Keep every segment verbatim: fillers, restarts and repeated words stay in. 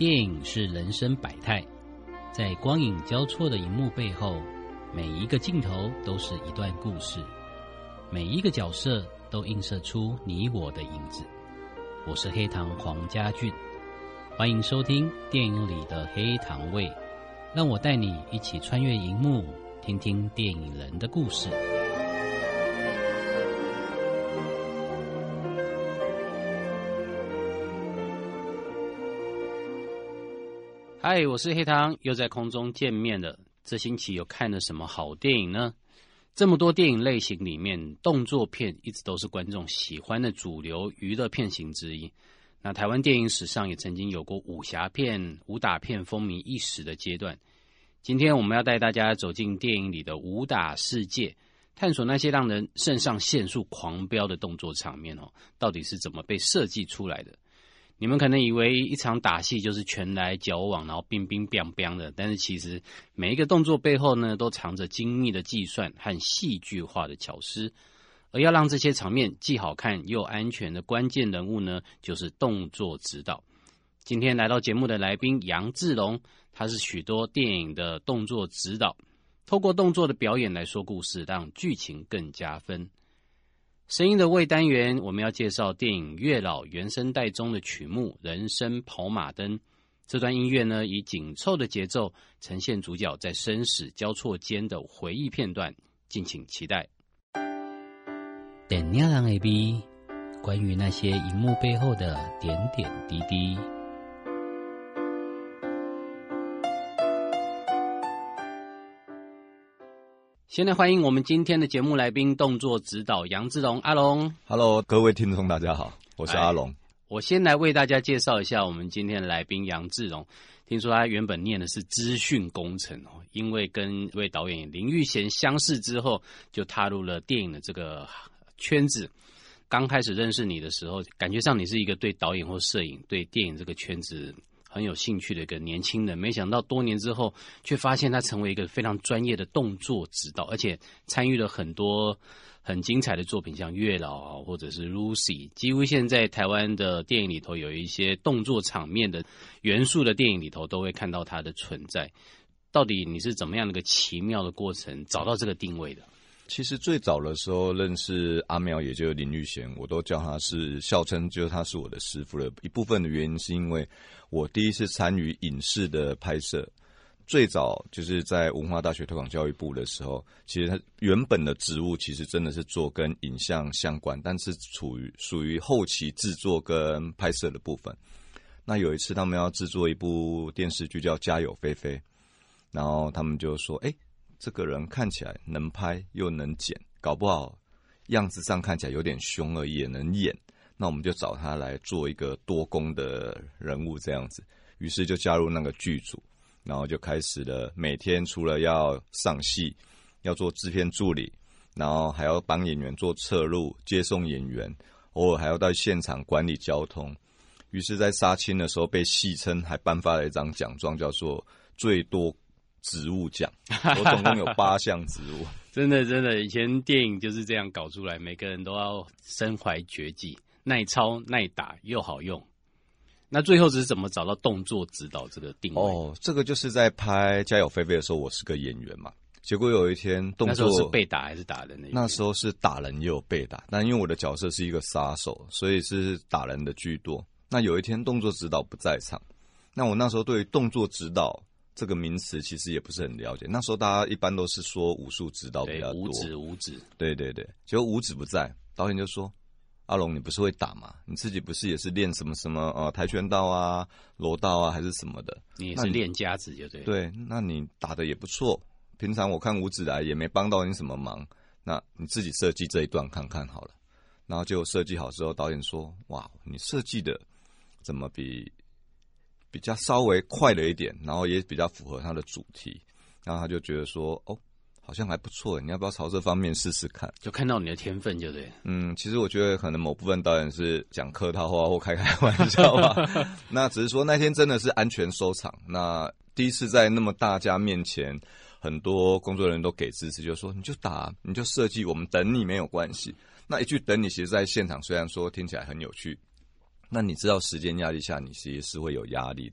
电影是人生百态，在光影交错的荧幕背后，每一个镜头都是一段故事，每一个角色都映射出你我的影子。我是黑糖黄家俊，欢迎收听电影里的黑糖味，让我带你一起穿越荧幕，听听电影人的故事。嗨，我是黑糖，又在空中见面了。这星期有看了什么好电影呢？这么多电影类型里面，动作片一直都是观众喜欢的主流娱乐片型之一。那台湾电影史上也曾经有过武侠片、武打片风靡一时的阶段。今天我们要带大家走进电影里的武打世界，探索那些让人肾上腺素狂飙的动作场面哦，到底是怎么被设计出来的？你们可能以为一场打戏就是拳来脚往，然后冰冰冰冰的，但是其实每一个动作背后呢，都藏着精密的计算和戏剧化的巧思。而要让这些场面既好看又安全的关键人物呢，就是动作指导。今天来到节目的来宾杨志龙，他是许多电影的动作指导，透过动作的表演来说故事，让剧情更加分。声音的位单元，我们要介绍电影《月老》原声带中的曲目《人生跑马灯》。这段音乐呢，以紧凑的节奏呈现主角在生死交错间的回忆片段，敬请期待。电影人的美，关于那些荧幕背后的点点滴滴。先来欢迎我们今天的节目来宾，动作指导杨志龙，阿龙。 Hello， 各位听众大家好，我是阿龙。 我先来为大家介绍一下我们今天的来宾杨志龙。听说他原本念的是资讯工程哦，因为跟一位导演林玉贤相识之后，就踏入了电影的这个圈子。刚开始认识你的时候，感觉上你是一个对导演或摄影、对电影这个圈子很有兴趣的一个年轻人，没想到多年之后，却发现他成为一个非常专业的动作指导，而且参与了很多很精彩的作品，像《月老》啊，或者是《Lucy》，几乎现在台湾的电影里头有一些动作场面的元素的电影里头，都会看到它的存在。到底你是怎么样的一个奇妙的过程找到这个定位的？ 其实最早的时候认识阿苗，也就是林玉贤，我都叫他是笑称，就是他是我的师傅了。一部分的原因是因为我第一次参与影视的拍摄，最早就是在文化大学推广教育部的时候，其实他原本的职务其实真的是做跟影像相关，但是处于属于后期制作跟拍摄的部分。那有一次他们要制作一部电视剧叫《家有菲菲》，然后他们就说：“哎，这个人看起来能拍又能剪，搞不好样子上看起来有点凶而已，也能演。那我们就找他来做一个多功的人物这样子。”于是就加入那个剧组，然后就开始了每天除了要上戏，要做制片助理，然后还要帮演员做侧录、接送演员，偶尔还要到现场管理交通。于是在杀青的时候被戏称，还颁发了一张奖状，叫做最多职务奖。我总共有八项职务。 真的真的，以前电影就是这样搞出来，每个人都要身怀绝技，耐操耐打又好用。那最后只是怎么找到动作指导这个定位？ 哦，这个就是在拍《家有菲菲》的时候，我是个演员嘛。结果有一天动作， 那时候是被打还是打人的？ 那时候是打人也有被打，但因为我的角色是一个杀手，所以是打人的居多。那有一天动作指导不在场，那我那时候对于动作指导这个名词其实也不是很了解。那时候大家一般都是说武术指导比较多， 武指武指， 对对对。结果武指不在，导演就说：“阿龙，你不是会打吗？你自己不是也是练什么什么呃跆拳道啊、柔道啊，还是什么的？ 你也是练家子就对了。 对，那你打得也不错。平常我看武指来也没帮到你什么忙，那你自己设计这一段看看好了。”然后就设计好之后，导演说：“哇，你设计的怎么比比较稍微快了一点，然后也比较符合他的主题。”然后他就觉得说：“哦，好像还不错，你要不要朝这方面试试看？” 就看到你的天分，就对。 嗯，其实我觉得可能某部分导演是讲客套话或开开玩笑吧。那只是说那天真的是安全收场。那第一次在那么大家面前，很多工作人员都给支持，就说你就打，你就设计，我们等你没有关系。那一句等你，其实在现场虽然说听起来很有趣，那你知道时间压力下，你其实是会有压力的。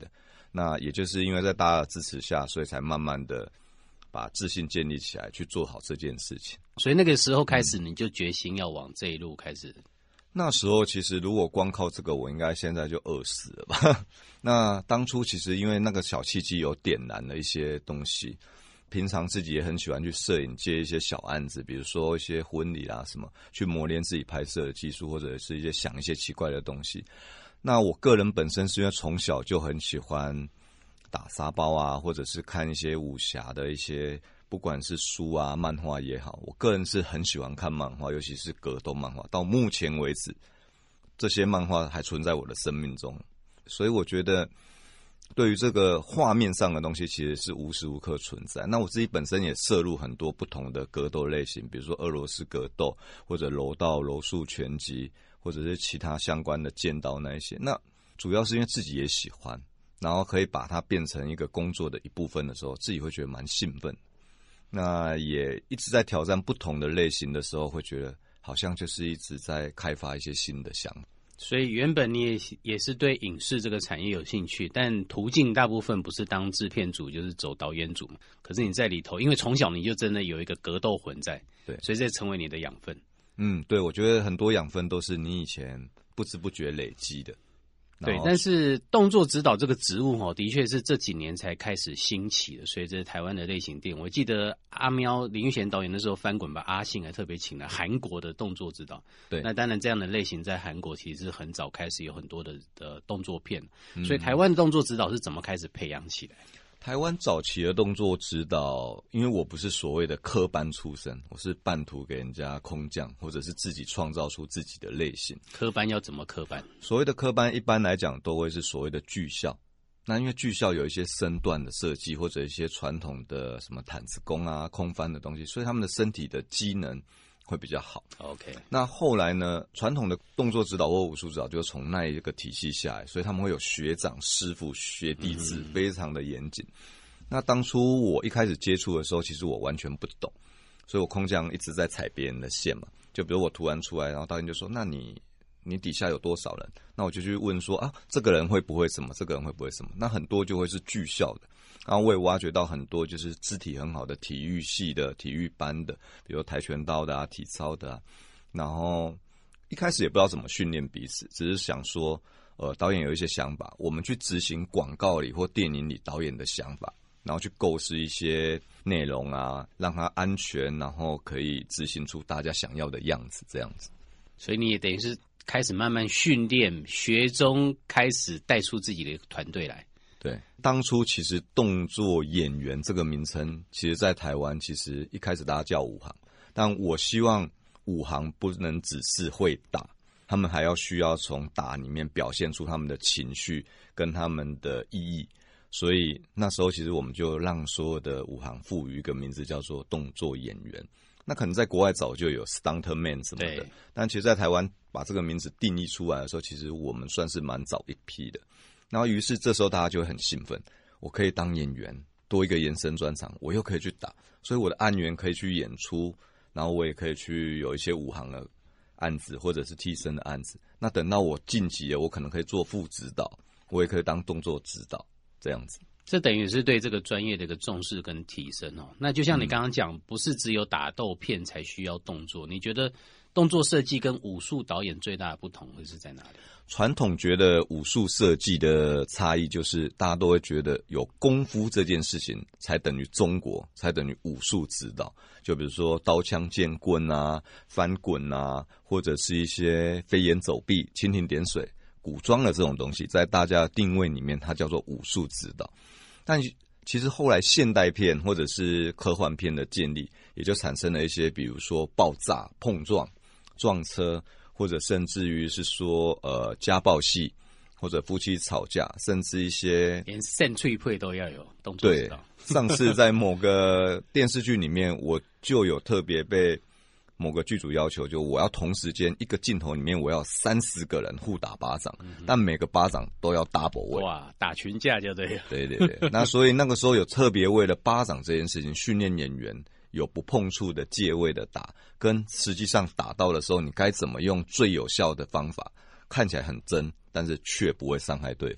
那也就是因为在大家的支持下，所以才慢慢的把自信建立起来，去做好这件事情。 所以那个时候开始，你就决心要往这一路开始。嗯、 那时候其实如果光靠这个，我应该现在就饿死了吧。那当初其实因为那个小契机有点燃了一些东西，平常自己也很喜欢去摄影，接一些小案子，比如说一些婚礼啦什么，去磨练自己拍摄的技术，或者是一些想一些奇怪的东西。那我个人本身是因为从小就很喜欢打沙包啊，或者是看一些武侠的一些，不管是书啊、漫画也好，我个人是很喜欢看漫画，尤其是格斗漫画。到目前为止，这些漫画还存在我的生命中，所以我觉得对于这个画面上的东西，其实是无时无刻存在。那我自己本身也涉入很多不同的格斗类型，比如说俄罗斯格斗，或者柔道、柔术、拳击，或者是其他相关的剑道那一些。那主要是因为自己也喜欢，然后可以把它变成一个工作的一部分的时候，自己会觉得蛮兴奋。那也一直在挑战不同的类型的时候，会觉得好像就是一直在开发一些新的想法。 所以原本你也也是对影视这个产业有兴趣，但途径大部分不是当制片组，就是走导演组嘛。可是你在里头，因为从小你就真的有一个格斗魂在， 对， 所以这成为你的养分。 嗯，对，我觉得很多养分都是你以前不知不觉累积的。 对，但是动作指导这个职务哦，的确是这几年才开始兴起的。随着台湾的类型电影，我记得阿喵林玉贤导演那时候翻滚吧，阿信还特别请了韩国的动作指导。 对， 那当然这样的类型在韩国其实很早开始有很多的的动作片，嗯、所以台湾的动作指导是怎么开始培养起来？ 台湾早期的动作指导，因为我不是所谓的科班出身，我是半途给人家空降，或者是自己创造出自己的类型。 科班要怎么科班？ 所谓的科班，一般来讲都会是所谓的剧校。那因为剧校有一些身段的设计，或者一些传统的什么毯子功啊、空翻的东西，所以他们的身体的机能会比较好。 OK， 那后来呢，传统的动作指导或武术指导就是从那一个体系下来，所以他们会有学长、师傅、学弟制，嗯、非常的严谨。那当初我一开始接触的时候，其实我完全不懂，所以我空降一直在踩别人的线嘛。就比如我突然出来，然后导演就说：“那你你底下有多少人？”那我就去问说：“啊，这个人会不会什么？这个人会不会什么？”那很多就会是剧校的。然后我也挖掘到很多就是肢体很好的体育系的、体育班的，比如跆拳道的啊、体操的啊。然后一开始也不知道怎么训练彼此，只是想说，呃，导演有一些想法，我们去执行广告里或电影里导演的想法，然后去构思一些内容啊，让它安全，然后可以执行出大家想要的样子，这样子。 所以你也等于是开始慢慢训练，学中开始带出自己的团队来。 对，当初其实动作演员这个名称，其实在台湾其实一开始大家叫武行，但我希望武行不能只是会打，他们还要需要从打里面表现出他们的情绪跟他们的意义，所以那时候其实我们就让所有的武行赋予一个名字叫做动作演员。那可能在国外早就有 stuntman 什么的，但其实在台湾把这个名字定义出来的时候，其实我们算是蛮早一批的。然后于是这时候大家就会很兴奋，我可以当演员，多一个延伸专长，我又可以去打，所以我的案源可以去演出，然后我也可以去有一些武行的案子或者是替身的案子。那等到我晋级了，我可能可以做副指导，我也可以当动作指导，这样子。 这等于是对这个专业的一个重视跟提升哦。那就像你刚刚讲，嗯、不是只有打斗片才需要动作，你觉得动作设计跟武术导演最大的不同会是在哪里？ 传统觉得武术设计的差异就是大家都会觉得有功夫这件事情才等于中国，才等于武术指导。就比如说刀枪剑棍啊、翻滚啊，或者是一些飞檐走壁、蜻蜓点水、古装的这种东西，在大家的定位里面它叫做武术指导。但其实后来现代片或者是科幻片的建立，也就产生了一些比如说爆炸、碰撞、撞车，或者甚至于是说呃家暴戏，或者夫妻吵架，甚至一些连肾脆配都要有动作指导。 对，上次在某个电视剧里面，我就有特别被某个剧组要求，就我要同时间一个镜头里面我要三十个人互打巴掌，嗯、但每个巴掌都要 double 位。 哇，打群架就对了。 对对对，那所以那个时候有特别为了巴掌这件事情训练演员。有不碰触的借位的打，跟实际上打到的时候，你该怎么用最有效的方法，看起来很真，但是却不会伤害对方。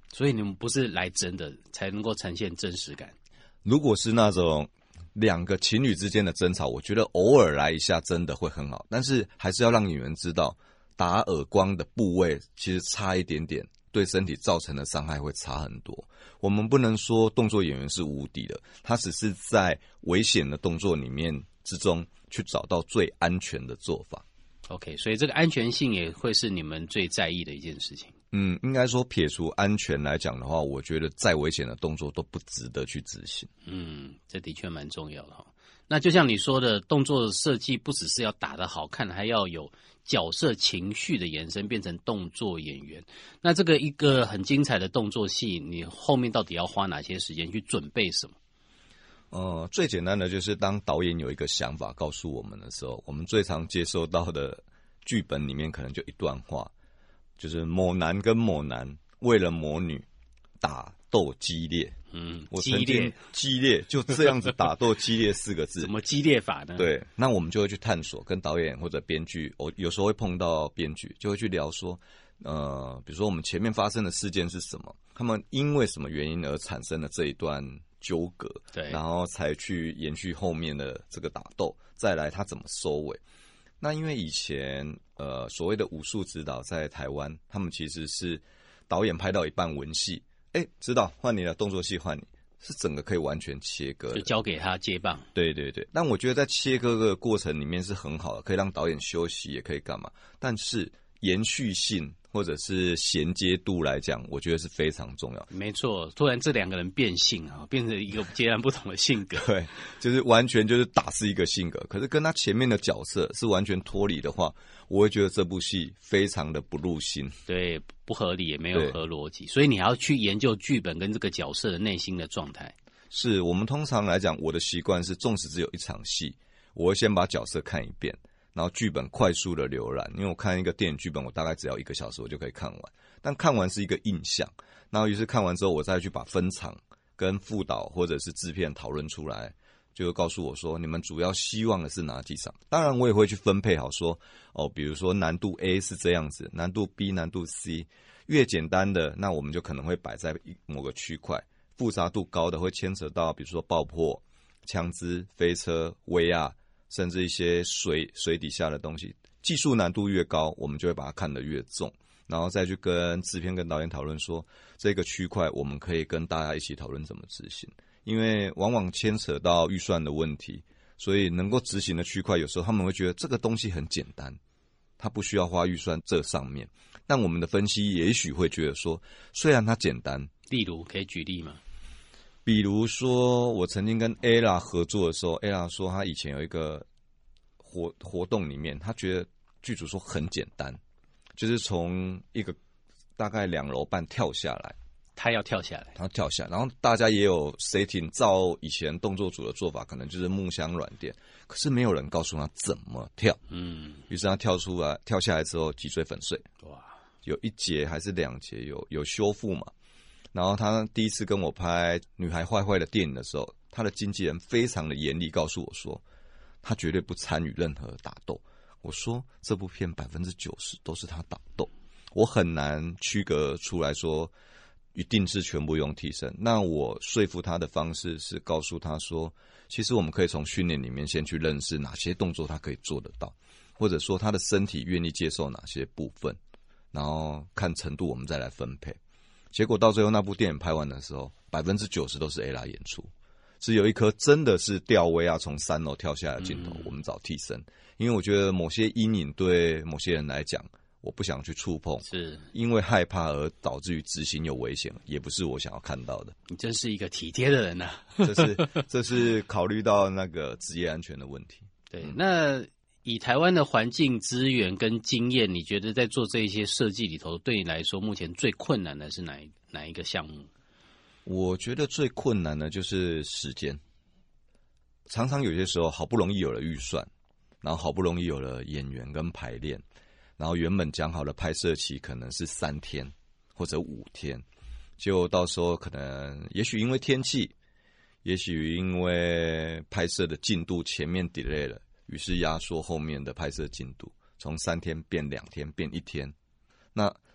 所以你们不是来真的才能够呈现真实感。 如果是那种两个情侣之间的争吵，我觉得偶尔来一下真的会很好，但是还是要让演员知道，打耳光的部位其实差一点点，对身体造成的伤害会差很多。我们不能说动作演员是无敌的，他只是在危险的动作里面之中去找到最安全的做法。 OK， 所以这个安全性也会是你们最在意的一件事情。 嗯，应该说撇除安全来讲的话，我觉得再危险的动作都不值得去执行。 嗯，这的确蛮重要的哈。那就像你说的，动作设计不只是要打得好看，还要有角色情绪的延伸，变成动作演员。那这个一个很精彩的动作戏，你后面到底要花哪些时间去准备什么？ 呃，最简单的就是当导演有一个想法告诉我们的时候，我们最常接收到的剧本里面可能就一段话，就是某男跟某男为了某女打斗激烈。 嗯， 我曾经激烈就这样子打斗激烈四个字， 怎么激烈法呢？ 对，那我们就会去探索，跟导演或者编剧，我有时候会碰到编剧，就会去聊说，呃，比如说我们前面发生的事件是什么，他们因为什么原因而产生了这一段纠葛， 对， 然后才去延续后面的这个打斗，再来他怎么收尾。那因为以前呃所谓的武术指导在台湾，他们其实是导演拍到一半文戏。哎，指导换你了，动作戏换你，是整个可以完全切割的， 就交给他接棒。 对对对，但我觉得在切割的过程里面是很好的，可以让导演休息，也可以干嘛。但是延续性或者是衔接度来讲，我觉得是非常重要。 没错，突然这两个人变性啊，变成一个截然不同的性格。 对，就是完全就是打是一个性格，可是跟他前面的角色是完全脱离的话，我会觉得这部戏非常的不入心。 对，不合理也没有合逻辑，所以你还要去研究剧本跟这个角色的内心的状态。 是我们通常来讲，我的习惯是，纵使只有一场戏，我会先把角色看一遍，然后剧本快速的浏览，因为我看一个电影剧本，我大概只要一个小时我就可以看完。但看完是一个印象，然后于是看完之后，我再去把分场跟副导或者是制片讨论出来，就告诉我说你们主要希望的是哪几场。当然我也会去分配好说，哦，比如说难度 A 是这样子，难度 B、难度 C， 越简单的那我们就可能会摆在某个区块，复杂度高的会牵扯到比如说爆破、枪支、飞车、V R，甚至一些水水底下的东西，技术难度越高，我们就会把它看得越重，然后再去跟制片跟导演讨论说，这个区块我们可以跟大家一起讨论怎么执行，因为往往牵扯到预算的问题，所以能够执行的区块，有时候他们会觉得这个东西很简单，它不需要花预算这上面，但我们的分析也许会觉得说，虽然它简单， 例如可以举例吗？ 比如说，我曾经跟 Ella 合作的时候 ，Ella 说她以前有一个活活动里面，她觉得剧组说很简单，就是从一个大概两楼半跳下来， 她要跳下来， 然后跳下来，然后大家也有 setting， 照以前动作组的做法，可能就是木箱软垫，可是没有人告诉她怎么跳，嗯，于是她跳出来，跳下来之后脊椎粉碎，哇，有一节还是两节有有修复嘛。然后他第一次跟我拍《女孩坏坏》的电影的时候，他的经纪人非常的严厉，告诉我说，他绝对不参与任何打斗。我说这部片百分之九十都是他打斗，我很难区隔出来说一定是全部用替身。那我说服他的方式是告诉他说，其实我们可以从训练里面先去认识哪些动作他可以做得到，或者说他的身体愿意接受哪些部分，然后看程度我们再来分配。结果到最后那部电影拍完的时候，百分之九十都是 Ella 演出，只有一颗真的是吊威啊从三楼跳下来的镜头，嗯、我们找替身，因为我觉得某些阴影对某些人来讲，我不想去触碰，是因为害怕而导致于执行有危险，也不是我想要看到的。 你真是一个体贴的人呐、啊！ 这是这是考虑到那个职业安全的问题。 对，嗯、那。以台湾的环境资源跟经验，你觉得在做这一些设计里头，对你来说目前最困难的是哪一哪一个项目？ 我觉得最困难的就是时间。常常有些时候好不容易有了预算，然后好不容易有了演员跟排练，然后原本讲好的拍摄期可能是三天或者五天，就到时候可能也许因为天气，也许因为拍摄的进度前面 delay 了。于是压缩后面的拍摄进度，从三天变两天变一天。那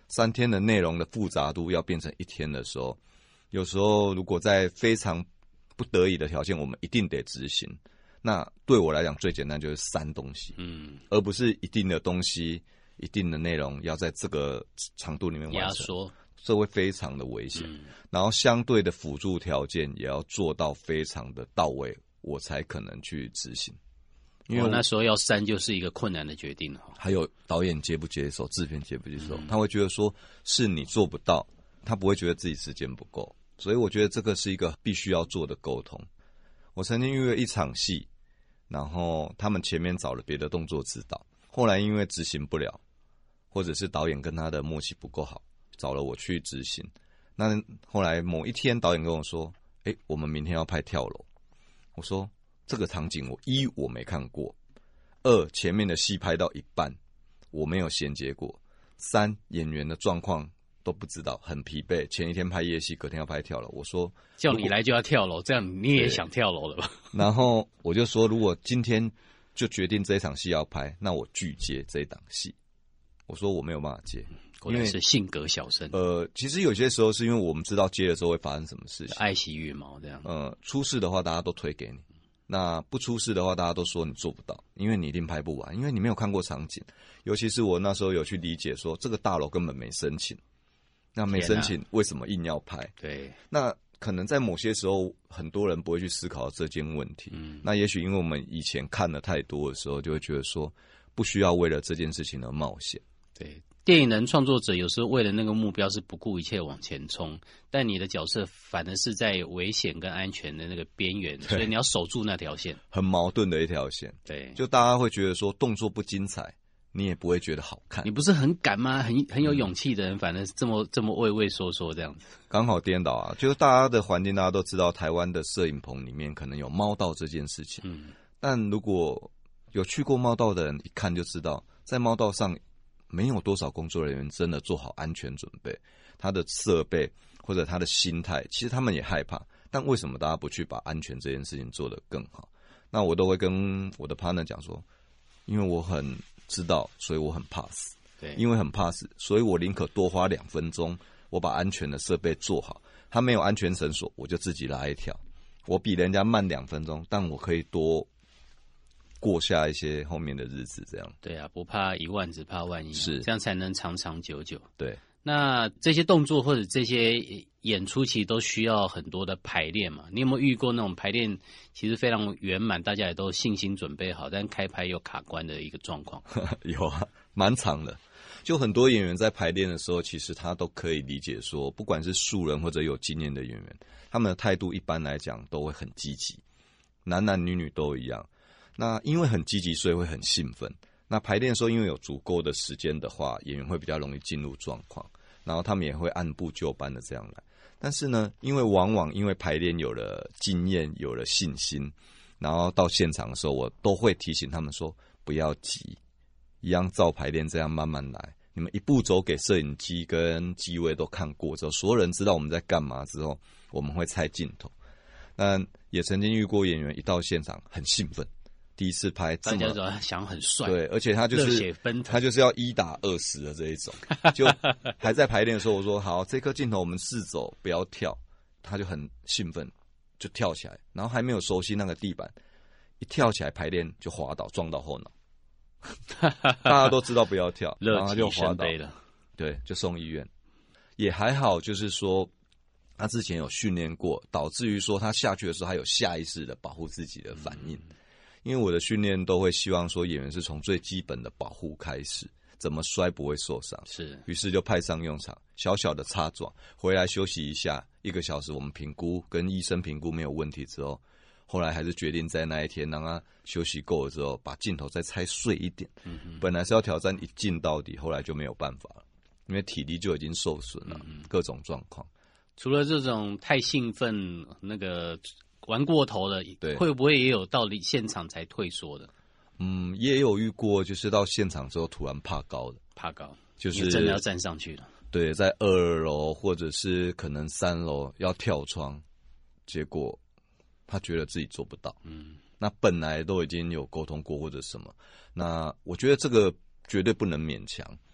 三天的内容的复杂度要变成一天的时候，有时候如果在非常不得已的条件，我们一定得执行。那对我来讲，最简单就是删东西，嗯，而不是一定的东西、一定的内容要在这个长度里面完成，压缩，这会非常的危险。嗯、然后相对的辅助条件也要做到非常的到位，我才可能去执行。因为我、哦、 那时候要删就是一个困难的决定。 还有导演接不接受，制片接不接受，嗯、他会觉得说是你做不到，他不会觉得自己时间不够。所以我觉得这个是一个必须要做的沟通。我曾经预约一场戏，然后他们前面找了别的动作指导，后来因为执行不了，或者是导演跟他的默契不够好，找了我去执行。那后来某一天导演跟我说，诶，我们明天要拍跳楼。我说这个场景我一我没看过，二前面的戏拍到一半我没有衔接过，三演员的状况都不知道，很疲惫。前一天拍夜戏，隔天要拍跳楼。我说叫你来就要跳楼，这样你也想跳楼了吧？ 然后我就说，如果今天就决定这一场戏要拍，那我拒接这一档戏。我说我没有办法接， 果然是性格小生。 呃，其实有些时候是因为我们知道接的时候会发生什么事情， 爱惜羽毛这样。 呃，出事的话大家都推给你，那不出事的话大家都说你做不到，因为你一定拍不完，因为你没有看过场景。尤其是我那时候有去理解说，这个大楼根本没申请。那没申请，为什么硬要拍？ 对， 那可能在某些时候，很多人不会去思考这件问题。嗯，那也许因为我们以前看了太多的时候，就会觉得说，不需要为了这件事情而冒险。 对，电影人创作者有时候为了那个目标是不顾一切往前冲，但你的角色反而是在危险跟安全的那个边缘，所以你要守住那条线， 很矛盾的一条线。 对， 就大家会觉得说动作不精彩，你也不会觉得好看。 你不是很敢吗？很很有勇气的人，反正这么这么畏畏缩缩这样子， 刚好颠倒啊！就是大家的环境，大家都知道，台湾的摄影棚里面可能有猫道这件事情。嗯，但如果有去过猫道的人，一看就知道，在猫道上没有多少工作人员真的做好安全准备，他的设备或者他的心态，其实他们也害怕。但为什么大家不去把安全这件事情做得更好？那我都会跟我的 partner 讲说，因为我很知道，所以我很怕死。对，因为很怕死，所以我宁可多花两分钟，我把安全的设备做好。他没有安全绳索，我就自己拉一条。我比人家慢两分钟，但我可以多过下一些后面的日子。这样对啊，不怕一万，只怕万一，是这样才能长长久久。 对， 那这些动作或者这些演出其实都需要很多的排练嘛。你有没有遇过那种排练其实非常圆满，大家也都信心准备好，但开拍又卡关的一个状况？ 有啊，蛮长的。就很多演员在排练的时候，其实他都可以理解说，不管是素人或者有经验的演员，他们的态度一般来讲都会很积极，男男女女都一样。那因为很积极，所以会很兴奋。那排练的时候，因为有足够的时间的话，演员会比较容易进入状况，然后他们也会按部就班的这样来。但是呢，因为往往因为排练有了经验，有了信心，然后到现场的时候，我都会提醒他们说，不要急，一样照排练这样慢慢来。你们一步走给摄影机跟机位都看过之后，所有人知道我们在干嘛之后，我们会拆镜头。那也曾经遇过演员一到现场很兴奋，第一次拍这么， 大家想很帅， 对，而且他就是热血奔腾， 他就是要一打二十的这一种。就还在排练的时候，我说好，这颗镜头我们试走，不要跳，他就很兴奋，就跳起来，然后还没有熟悉那个地板，一跳起来排练就滑倒，撞到后脑。大家都知道不要跳，然后他就滑倒了，对，就送医院。也还好，就是说他之前有训练过，导致于说他下去的时候，他有下意识的保护自己的反应。嗯、因为我的训练都会希望说演员是从最基本的保护开始，怎么摔不会受伤。是，于是就派上用场，小小的擦撞，回来休息一下，一个小时我们评估跟医生评估没有问题之后。后来还是决定在那一天让他休息够了之后，把镜头再拆碎一点。嗯、本来是要挑战一镜到底，后来就没有办法了，因为体力就已经受损了，嗯、各种状况。 除了这种太兴奋、那个玩过头了，会不会也有到现场才退缩的？ 嗯，也有遇过，就是到现场之后突然怕高的， 怕高， 就是真的要站上去了。 对，在二楼或者是可能三楼要跳窗，结果他觉得自己做不到，嗯，那本来都已经有沟通过或者什么，那我觉得这个绝对不能勉强，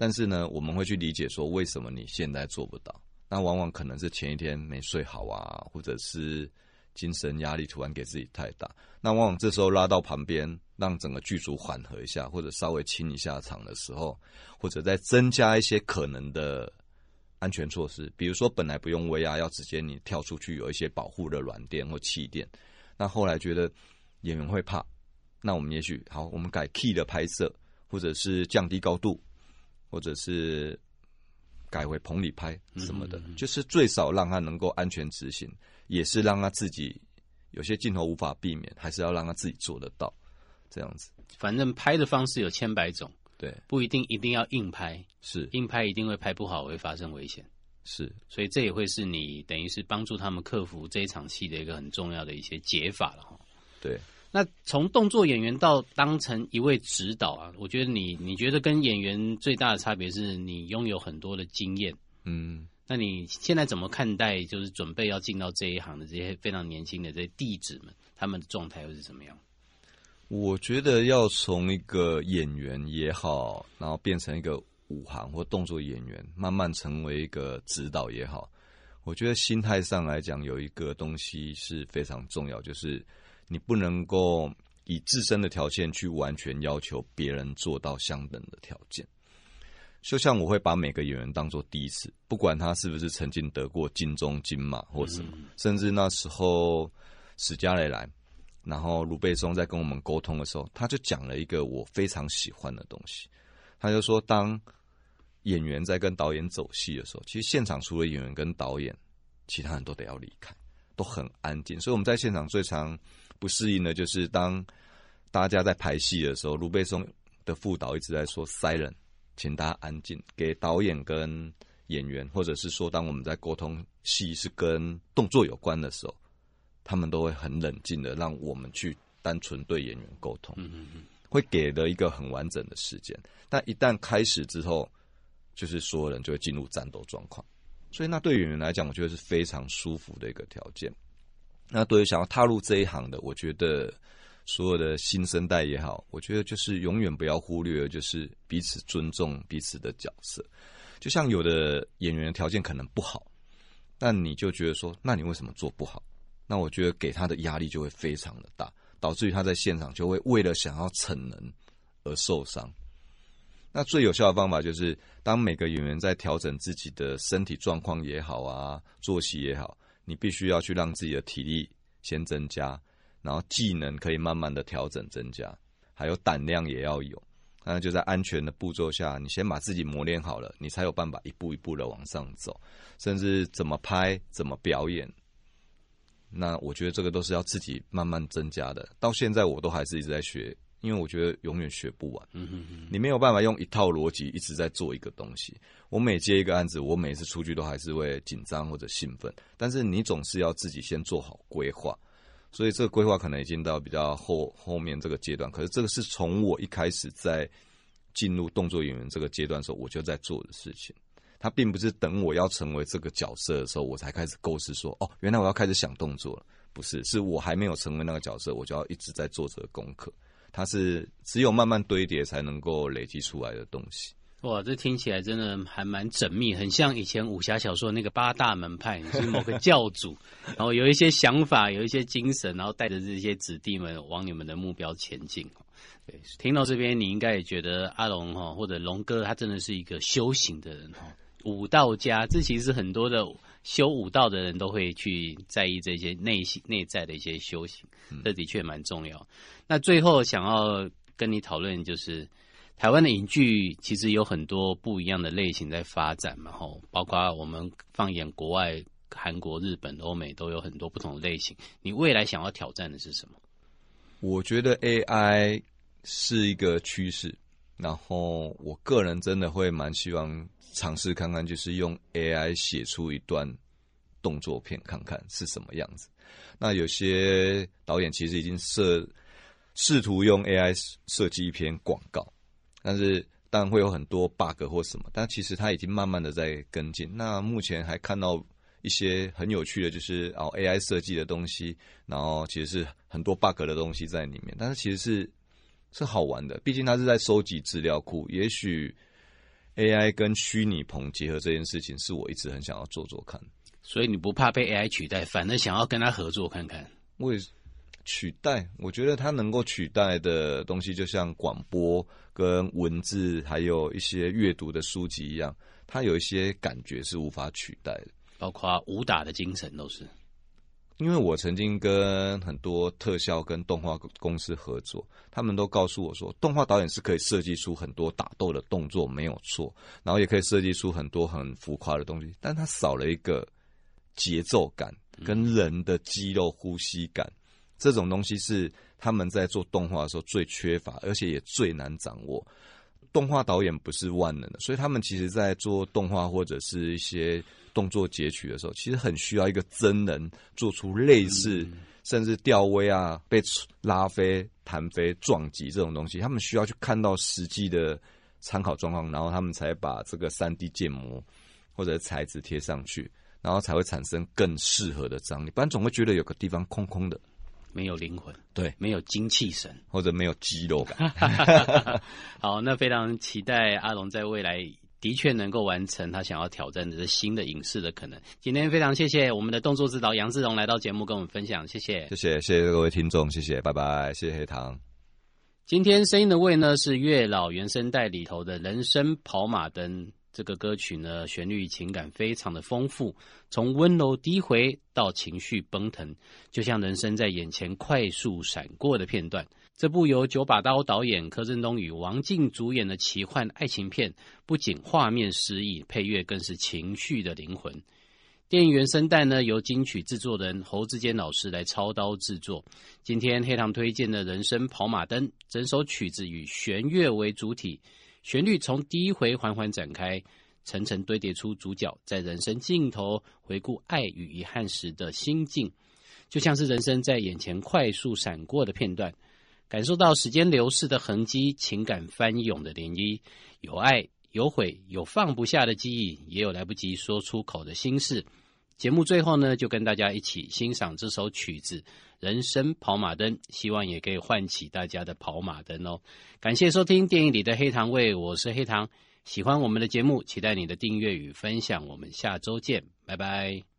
但是呢，我们会去理解说为什么你现在做不到。那往往可能是前一天没睡好啊，或者是精神压力突然给自己太大。那往往这时候拉到旁边，让整个剧组缓和一下，或者稍微清一下场的时候，或者再增加一些可能的安全措施，比如说本来不用威压，要直接你跳出去有一些保护的软垫或气垫。那后来觉得演员会怕，那我们也许好，我们改 key 的拍摄，或者是降低高度，或者是改回棚里拍什么的，嗯嗯嗯，就是最少让他能够安全执行，也是让他自己有些镜头无法避免，还是要让他自己做得到，这样子。 反正拍的方式有千百种， 对， 不一定一定要硬拍， 是硬拍一定会拍不好，会发生危险。 是， 所以这也会是你等于是帮助他们克服这一场戏的一个很重要的一些解法了哈。 对。 那从动作演员到当成一位指导啊，我觉得你你觉得跟演员最大的差别是你拥有很多的经验，嗯，那你现在怎么看待就是准备要进到这一行的这些非常年轻的这些弟子们，他们的状态会是怎么样？ 我觉得要从一个演员也好，然后变成一个武行或动作演员，慢慢成为一个指导也好，我觉得心态上来讲有一个东西是非常重要，就是你不能够以自身的条件去完全要求别人做到相等的条件。就像我会把每个演员当作第一次，不管他是不是曾经得过金钟、金马或什么，嗯、甚至那时候史嘉蕾来，然后卢贝松在跟我们沟通的时候，他就讲了一个我非常喜欢的东西。他就说，当演员在跟导演走戏的时候，其实现场除了演员跟导演，其他人都得要离开，都很安静。所以我们在现场最常不适应的就是当大家在排戏的时候，卢贝松的副导一直在说 silent， 请大家安静，给导演跟演员，或者是说当我们在沟通戏是跟动作有关的时候，他们都会很冷静的让我们去单纯对演员沟通，会给了一个很完整的时间。但一旦开始之后，就是所有人就会进入战斗状况，所以那对演员来讲，我觉得是非常舒服的一个条件。那对于想要踏入这一行的，我觉得所有的新生代也好，我觉得就是永远不要忽略的就是彼此尊重彼此的角色。就像有的演员的条件可能不好，但你就觉得说，那你为什么做不好？那我觉得给他的压力就会非常的大，导致于他在现场就会为了想要逞能而受伤。那最有效的方法就是，当每个演员在调整自己的身体状况也好啊，作息也好，你必须要去让自己的体力先增加，然后技能可以慢慢的调整增加，还有胆量也要有。那就在安全的步骤下，你先把自己磨练好了，你才有办法一步一步的往上走，甚至怎么拍、怎么表演。那我觉得这个都是要自己慢慢增加的。到现在我都还是一直在学。因为我觉得永远学不完，嗯哼哼，你没有办法用一套逻辑一直在做一个东西。我每接一个案子，我每次出去都还是会紧张或者兴奋，但是你总是要自己先做好规划。所以这个规划可能已经到比较后后面这个阶段，可是这个是从我一开始在进入动作演员这个阶段的时候，我就在做的事情。它并不是等我要成为这个角色的时候，我才开始构思说，哦，原来我要开始想动作了。不是，是我还没有成为那个角色，我就要一直在做这个功课。它是只有慢慢堆叠才能够累积出来的东西。 哇，这听起来真的还蛮缜密，很像以前武侠小说那个八大门派，你是某个教主，然后有一些想法，有一些精神，然后带着这些子弟们往你们的目标前进。对，听到这边，你应该也觉得阿龙哈或者龙哥他真的是一个修行的人哈，武道家。这其实很多的修武道的人都会去在意这些内心内在的一些修行，这的确蛮重要。那最后想要跟你讨论，就是台湾的影剧其实有很多不一样的类型在发展嘛，吼，包括我们放眼国外，韩国、日本、欧美都有很多不同的类型。你未来想要挑战的是什么？ 我觉得 A I 是一个趋势，然后我个人真的会蛮希望尝试看看，就是用 A I 写出一段动作片，看看是什么样子。那有些导演其实已经设试图用 A I 设计一篇广告，但是当然会有很多 bug 或什么，但其实它已经慢慢的在跟进。那目前还看到一些很有趣的，就是哦 A I 设计的东西，然后其实是很多 bug 的东西在里面，但是其实是是好玩的，毕竟它是在收集资料库，也许 A I 跟虚拟棚结合这件事情，是我一直很想要做做看。 所以你不怕被 A I 取代，反而想要跟他合作看看。 我也取代，我觉得它能够取代的东西，就像广播跟文字，还有一些阅读的书籍一样，它有一些感觉是无法取代的， 包括武打的精神都是。 因为我曾经跟很多特效跟动画公司合作，他们都告诉我说，动画导演是可以设计出很多打斗的动作，没有错，然后也可以设计出很多很浮夸的东西，但它少了一个节奏感跟人的肌肉呼吸感，这种东西是他们在做动画的时候最缺乏，而且也最难掌握。动画导演不是万能的，所以他们其实在做动画或者是一些动作截取的时候，其实很需要一个真人做出类似、嗯、甚至吊威啊、被拉飞、弹飞、撞击这种东西，他们需要去看到实际的参考状况，然后他们才把这个 三 D 建模或者材质贴上去，然后才会产生更适合的张力，不然总会觉得有个地方空空的， 没有灵魂， 对， 没有精气神， 或者没有肌肉感。 好，那非常期待阿龙在未来的确能够完成他想要挑战的这新的影视的可能。今天非常谢谢我们的动作指导杨志荣来到节目跟我们分享，谢谢， 谢谢，谢谢各位听众，谢谢，拜拜，谢谢黑糖。 今天声音的味呢是月老原声带里头的人生跑马灯。这个歌曲呢，旋律情感非常的丰富，从温柔低回到情绪奔腾，就像人生在眼前快速闪过的片段。这部由九把刀导演柯震东与王静主演的奇幻爱情片，不仅画面诗意，配乐更是情绪的灵魂。电影原声带呢，由金曲制作人侯志坚老师来操刀制作。今天黑糖推荐的人生跑马灯，整首曲子以弦乐为主体，旋律从第一回缓缓展开，层层堆叠出主角在人生尽头回顾爱与遗憾时的心境，就像是人生在眼前快速闪过的片段，感受到时间流逝的痕迹，情感翻涌的涟漪，有爱有悔，有放不下的记忆，也有来不及说出口的心事。节目最后呢，就跟大家一起欣赏这首曲子人生跑马灯，希望也可以唤起大家的跑马灯哦。感谢收听电影里的黑糖味，我是黑糖。喜欢我们的节目，期待你的订阅与分享，我们下周见，拜拜。